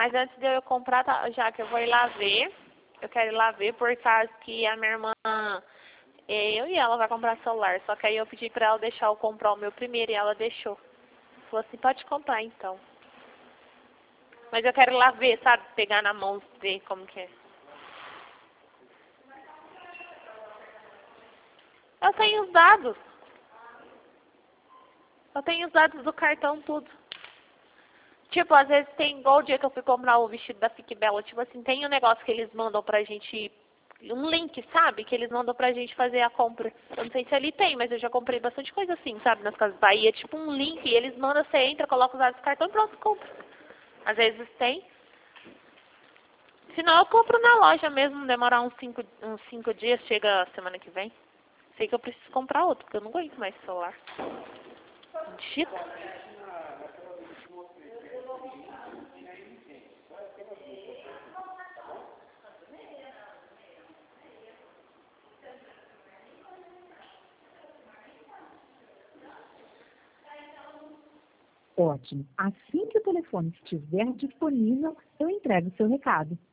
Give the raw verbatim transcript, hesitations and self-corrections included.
Mas antes de eu comprar, tá, já que eu vou ir lá ver, eu quero ir lá ver por causa que a minha irmã, eu e ela vai comprar celular. Só que aí eu pedi pra ela deixar eu comprar o meu primeiro e ela deixou. Falou assim, pode comprar então. Mas eu quero ir lá ver, sabe? Pegar na mão, ver como que é. Eu tenho os dados. Eu tenho os dados do cartão, tudo. Tipo, às vezes tem igual o dia que eu fui comprar o vestido da Fique Bela. Tipo assim, tem um negócio que eles mandam pra gente, um link, sabe? Que eles mandam pra gente fazer a compra. Eu não sei se ali tem, mas eu já comprei bastante coisa assim, sabe? Nas Casas Bahia, tipo um link, e eles mandam, você entra, coloca os dados do cartão e pronto, compra. Às vezes tem. Senão eu compro na loja mesmo, demorar uns cinco, uns cinco dias, chega semana que vem. Sei que eu preciso comprar outro, porque eu não aguento mais celular. Digita. Ótimo. Assim que o telefone estiver disponível, eu entrego o seu recado.